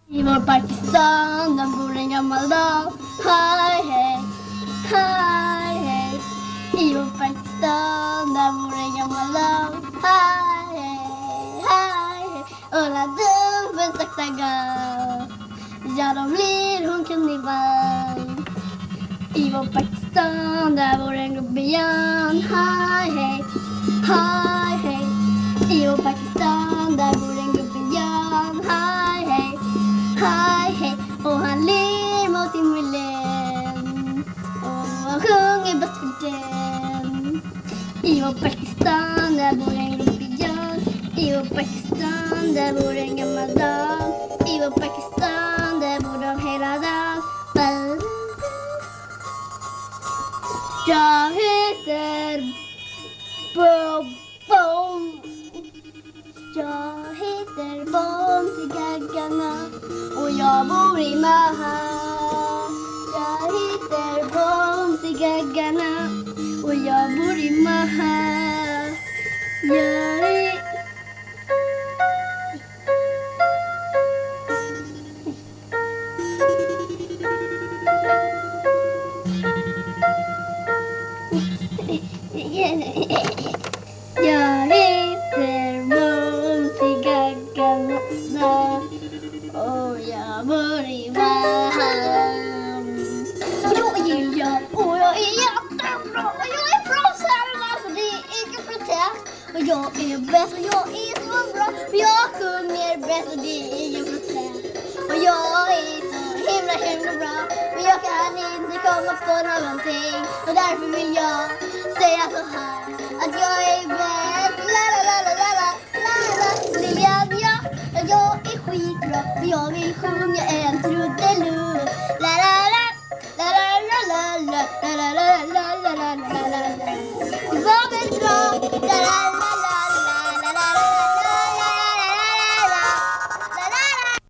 I vår Pakistan, där bor en gammal dam. Hej, hej, hej, hej. I vår Pakistan, där bor en gammal dam. Hej, hej, hej, hej. Och la dum för sakta gång. Ja, då blir hon kunnivan. I vår Pakistan, där bor en grobian. Hej, hej, hej, hej. I vår Pakistan, där bor en grobian. Hej, hej, hej, hej. Och han ler mot himlen. Och han sjunger bäst för den. I vår Pakistan, där bor en grobian. I vår Pakistan, där bor en gammal dam. I vår Pakistan, där bor de hela dagen. Jag heter Bob. Jag heter Bom till gaggarna och jag bor i Maha. Jag heter Bom till gaggarna och jag bor i Maha. Jag är... Jag heter Mums i gaggarna och jag bor i Värm. Jag gillar och jag är jättebra och jag är bra sällan så det är ingen protest. Och jag är bäst och jag är så bra och jag sjunger bäst och det är ingen protest. Och jag är så himla bra och jag kan inte komma på någonting. Och därför vill jag säga så här att jag är bäst. La la la la la la la la. Lilian, ja, jag är skitbra för jag vill sjunga en trudelutt. La la la la la la la la la la la la la la la. Det var väl bra. La la la.